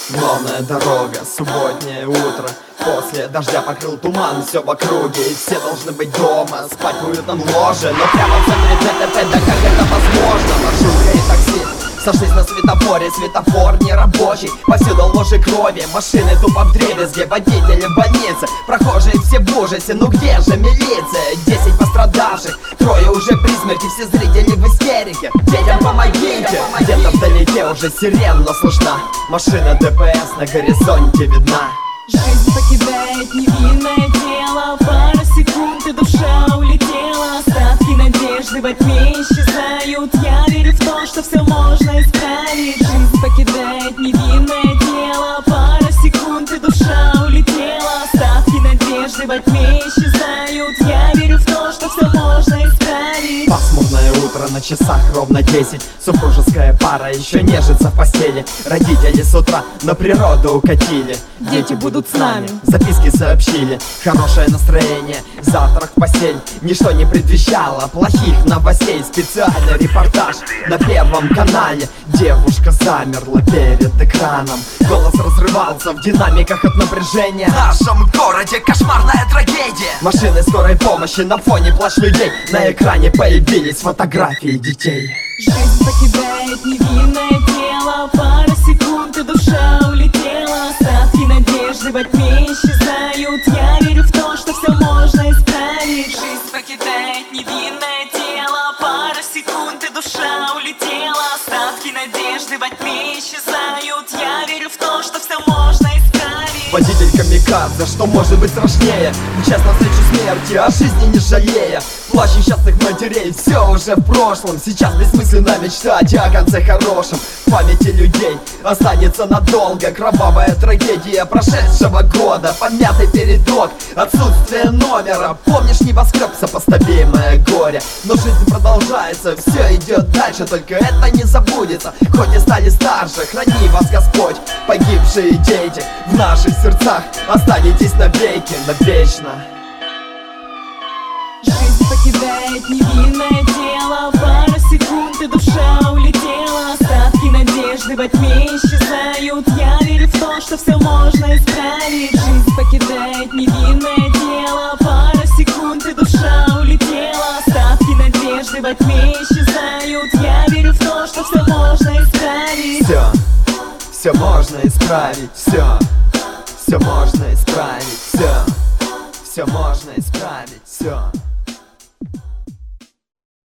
Главная дорога, субботнее утро. После дождя покрыл туман, все в округе, и все должны быть дома, спать в уютном ложе. Но прямо в центре ДТП, да как это возможно? Маршрутка и такси сошлись на светофоре, светофор нерабочий. Повсюду лужи крови, машины тупо вдребезги, водители в больнице, прохожие все в ужасе. Ну где же милиция? 10 пострадавших, трое уже при смерти, все зрители в истерике. Детям помогите! Где-то вдалеке уже сирена слышна, машина ДПС на горизонте видна. Жизнь покидает невинное тело, пара секунд и душа улетела. Остатки надежды во тьме исчезают. Я верю в то, что все можно исправить. Жизнь покидает невинное тело, пара секунд и душа улетела. Остатки надежды во тьме исчезают. Я верю в то, что все можно исправить. Пасмурное утро, на часах ровно 10. Супружеская пара еще нежится в постели. Родители с утра на природу укатили. Дети будут с нами. Записки сообщили, хорошее настроение, завтрак в постель. Ничто не предвещало плохих новостей. Специальный репортаж на Первом канале. Девушка замерла перед экраном. Голос разрывался в динамиках от напряжения. В нашем городе кошмарная трагедия. Машины скорой помощи, на фоне плач людей. На экране появились фотографии детей. Жизнь покидает невинное тело, пара секунд и душа улетела. Остатки надежды во тьме исчезают. Я верю в то, что все можно исправить. Жизнь покидает невинное тело, пара секунд и душа улетела. Остатки надежды во тьме исчезают. Я верю в то, что все можно исправить. Водитель камикадзе, что может быть страшнее? Мчась навстречу смерти, о жизни не жалея. Плач несчастных матерей, все уже в прошлом. Сейчас бессмысленно мечтать о конце хорошем. В памяти людей останется надолго кровавая трагедия прошедшего года. Помятый передок, отсутствие номера. Помнишь небоскреб, сопоставимое горе. Но жизнь продолжается, все идет дальше. Только это не забудется, хоть и стали старше. Храни вас Господь, погибшие дети. В наших сердцах останетесь навеки, навечно. Жизнь покидает невинное тело, пара секунд и душа улетела. Остатки надежды во тьме исчезают. Я верю в то, что все можно исправить. Жизнь покидает невинное тело, пара секунд и душа улетела. Остатки надежды во тьме исчезают. Я верю в то, что все можно исправить. Все можно исправить, все можно исправить, все можно исправить, все.